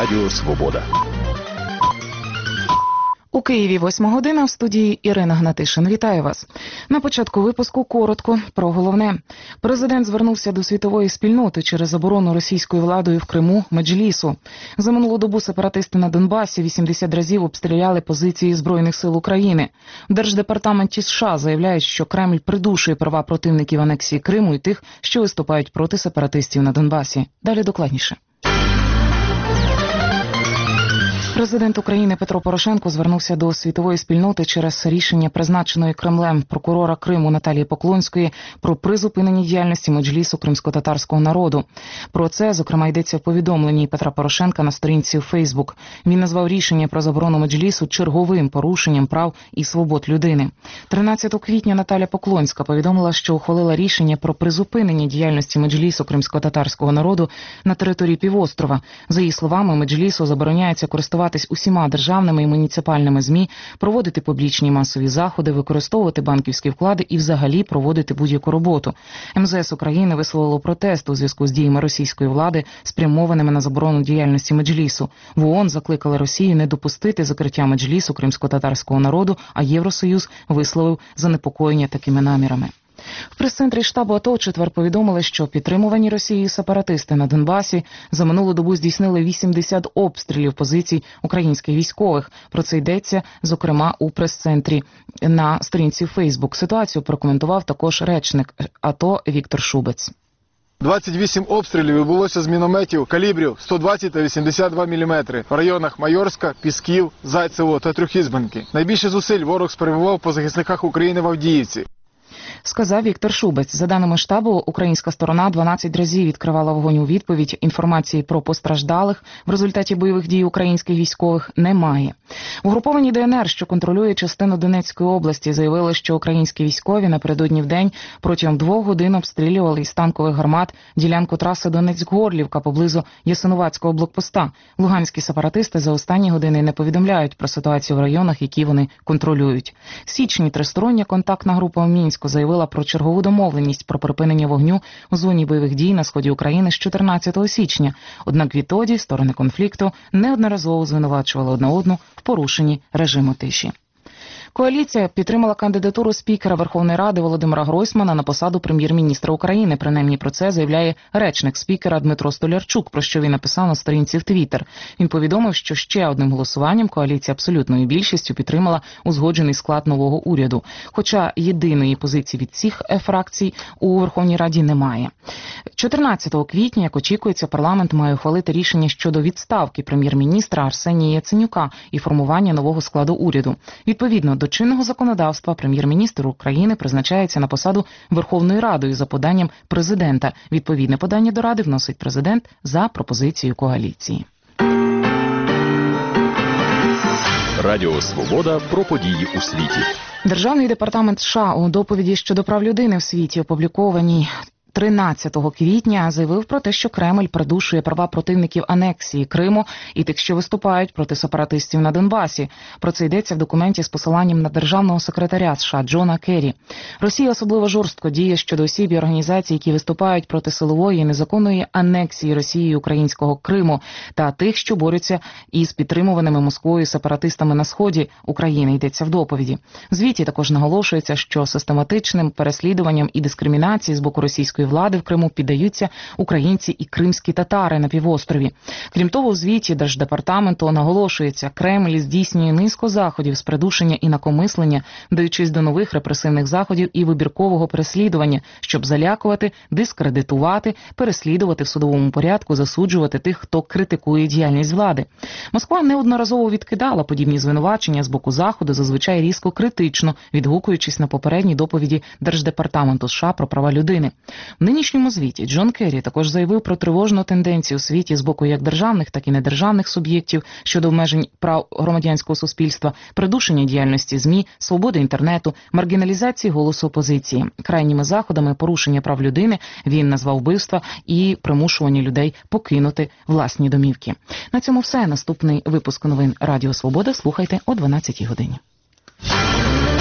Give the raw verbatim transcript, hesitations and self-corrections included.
Радіо Свобода. У Києві восьма година, в студії Ірина Гнатишин. Вітаю вас. На початку випуску коротко про головне. Президент звернувся до світової спільноти через заборону російською владою в Криму Меджлісу. За минулу добу сепаратисти на Донбасі вісімдесят разів обстріляли позиції Збройних сил України. В Держдепартаменті США заявляють, що Кремль придушує права противників анексії Криму і тих, що виступають проти сепаратистів на Донбасі. Далі докладніше. Президент України Петро Порошенко звернувся до світової спільноти через рішення призначеної Кремлем прокурора Криму Наталії Поклонської про призупинення діяльності Меджлісу кримськотатарського народу. Про це, зокрема, йдеться в повідомленні Петра Порошенка на сторінці у Фейсбук. Він назвав рішення про заборону Меджлісу черговим порушенням прав і свобод людини. тринадцятого квітня Наталя Поклонська повідомила, що ухвалила рішення про призупинення діяльності Меджлісу кримськотатарського народу на території півострова. За її словами, Меджлісу забороняється користуватися усіма державними і муніципальними ЗМІ, проводити публічні масові заходи, використовувати банківські вклади і взагалі проводити будь-яку роботу. ем зе ес України висловило протест у зв'язку з діями російської влади, спрямованими на заборону діяльності Меджлісу. В ООН закликали Росію не допустити закриття Меджлісу кримськотатарського народу, а Євросоюз висловив занепокоєння такими намірами. В прес-центрі штабу АТО у четвер повідомили, що підтримувані Росією сепаратисти на Донбасі за минулу добу здійснили вісімдесят обстрілів позицій українських військових. Про це йдеться, зокрема, у прес-центрі на сторінці Фейсбук. Ситуацію прокоментував також речник АТО Віктор Шубець. двадцять вісім обстрілів відбулося з мінометів калібрів сто двадцять та вісімдесят два міліметри в районах Майорська, Пісків, Зайцево та Трьохізбенки. Найбільше зусиль ворог спрямував по захисниках України в Авдіївці. Сказав Віктор Шубець. За даними штабу, українська сторона дванадцять разів відкривала вогонь у відповідь. Інформації про постраждалих в результаті бойових дій українських військових немає. Угруповані Де ен ер, що контролює частину Донецької області, заявили, що українські військові напередодні вдень протягом двох годин обстрілювали із танкових гармат ділянку траси Донецьк-Горлівка поблизу Ясинуватського блокпоста. Луганські сепаратисти за останні години не повідомляють про ситуацію в районах, які вони контролюють. В січні тристороння контактна група в Мінську заявила про чергову домовленість про припинення вогню у зоні бойових дій на сході України з чотирнадцятого січня. Однак відтоді сторони конфлікту неодноразово звинувачували одна одну в порушенні режиму тиші. Коаліція підтримала кандидатуру спікера Верховної Ради Володимира Гройсмана на посаду прем'єр-міністра України. Принаймні про це заявляє речник спікера Дмитро Столярчук, про що він написав на сторінці в Твіттер. Він повідомив, що ще одним голосуванням коаліція абсолютною більшістю підтримала узгоджений склад нового уряду. Хоча єдиної позиції від всіх фракцій у Верховній Раді немає. чотирнадцятого квітня, як очікується, парламент має ухвалити рішення щодо відставки прем'єр-міністра Арсенія Яценюка і формування нового складу уряду. Відповідно до чинного законодавства, прем'єр-міністр України призначається на посаду Верховною Радою за поданням президента. Відповідне подання до Ради вносить президент за пропозицією коаліції. Радіо Свобода про події у світі. Державний департамент США у доповіді щодо прав людини в світі, опублікованій тринадцятого квітня, заявив про те, що Кремль придушує права противників анексії Криму і тих, що виступають проти сепаратистів на Донбасі. Про це йдеться в документі з посиланням на державного секретаря США Джона Керрі. Росія особливо жорстко діє щодо осіб і організацій, які виступають проти силової і незаконної анексії Росією українського Криму та тих, що борються із підтримуваними Москвою сепаратистами на сході України, йдеться в доповіді. В звіті також наголошується, що систематичним переслідуванням і дискримінацією з боку російської влади в Криму піддаються українці і кримські татари на півострові. Крім того, у звіті Держдепартаменту наголошується, Кремль здійснює низку заходів з придушення і накомислення, даючись до нових репресивних заходів і вибіркового переслідування, щоб залякувати, дискредитувати, переслідувати в судовому порядку, засуджувати тих, хто критикує діяльність влади. Москва неодноразово відкидала подібні звинувачення з боку Заходу, зазвичай різко критично, відгукуючись на попередні доповіді Держдепартаменту США про права людини. В нинішньому звіті Джон Керрі також заявив про тривожну тенденцію у світі з боку як державних, так і недержавних суб'єктів щодо обмежень прав громадянського суспільства, придушення діяльності ЗМІ, свободи інтернету, маргіналізації голосу опозиції. Крайніми заходами порушення прав людини він назвав вбивства і примушування людей покинути власні домівки. На цьому все. Наступний випуск новин Радіо Свобода слухайте о дванадцятій годині.